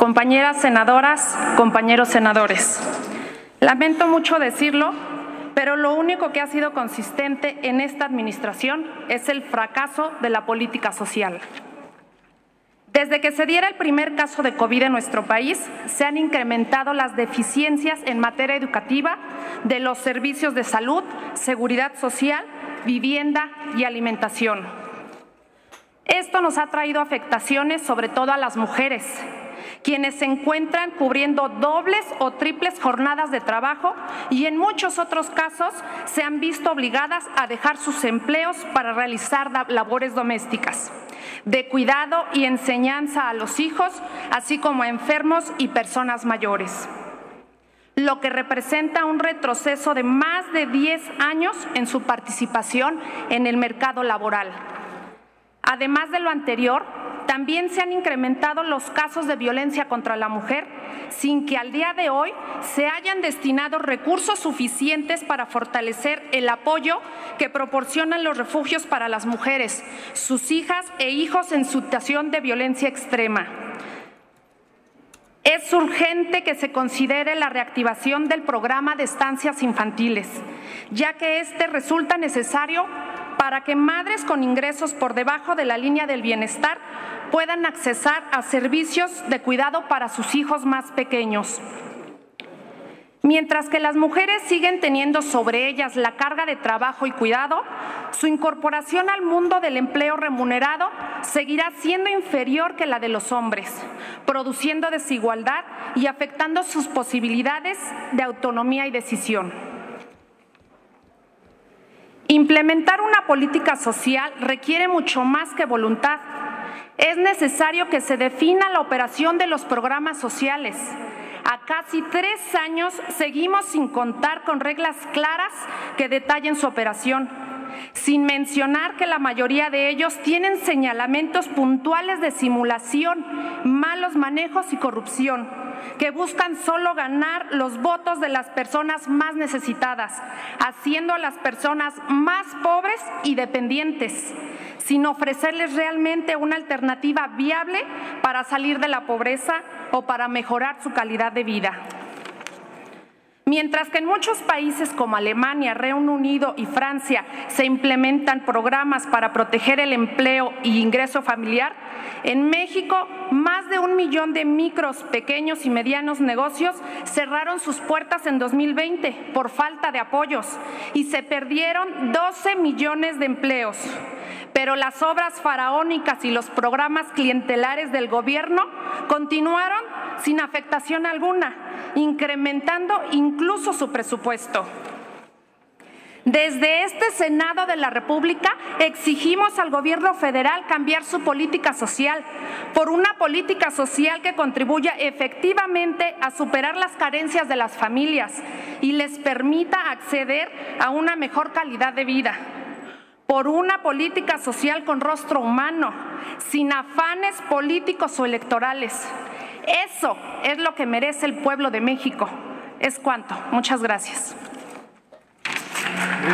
compañeras senadoras, compañeros senadores. Lamento mucho decirlo, pero lo único que ha sido consistente en esta administración es el fracaso de la política social. Desde que se diera el primer caso de COVID en nuestro país, se han incrementado las deficiencias en materia educativa de los servicios de salud, seguridad social, vivienda y alimentación. Esto nos ha traído afectaciones sobre todo a las mujeres, quienes se encuentran cubriendo dobles o triples jornadas de trabajo y en muchos otros casos se han visto obligadas a dejar sus empleos para realizar labores domésticas, de cuidado y enseñanza a los hijos, así como a enfermos y personas mayores, lo que representa un retroceso de más de 10 años en su participación en el mercado laboral. Además de lo anterior, también se han incrementado los casos de violencia contra la mujer, sin que al día de hoy se hayan destinado recursos suficientes para fortalecer el apoyo que proporcionan los refugios para las mujeres, sus hijas e hijos en situación de violencia extrema. Es urgente que se considere la reactivación del programa de estancias infantiles, ya que este resulta necesario para que madres con ingresos por debajo de la línea del bienestar puedan accesar a servicios de cuidado para sus hijos más pequeños. Mientras que las mujeres siguen teniendo sobre ellas la carga de trabajo y cuidado, su incorporación al mundo del empleo remunerado seguirá siendo inferior que la de los hombres, produciendo desigualdad y afectando sus posibilidades de autonomía y decisión. Implementar una política social requiere mucho más que voluntad. Es necesario que se defina la operación de los programas sociales. A casi 3 años seguimos sin contar con reglas claras que detallen su operación, sin mencionar que la mayoría de ellos tienen señalamientos puntuales de simulación, malos manejos y corrupción, que buscan solo ganar los votos de las personas más necesitadas, haciendo a las personas más pobres y dependientes, sin ofrecerles realmente una alternativa viable para salir de la pobreza o para mejorar su calidad de vida. Mientras que en muchos países como Alemania, Reino Unido y Francia se implementan programas para proteger el empleo y ingreso familiar, en México más de 1 millón de micros, pequeños y medianos negocios cerraron sus puertas en 2020 por falta de apoyos y se perdieron 12 millones de empleos. Pero las obras faraónicas y los programas clientelares del gobierno continuaron sin afectación alguna, incrementando incluso su presupuesto. Desde este Senado de la República exigimos al gobierno federal cambiar su política social por una política social que contribuya efectivamente a superar las carencias de las familias y les permita acceder a una mejor calidad de vida. Por una política social con rostro humano, sin afanes políticos o electorales. Eso es lo que merece el pueblo de México. Es cuanto. Muchas gracias.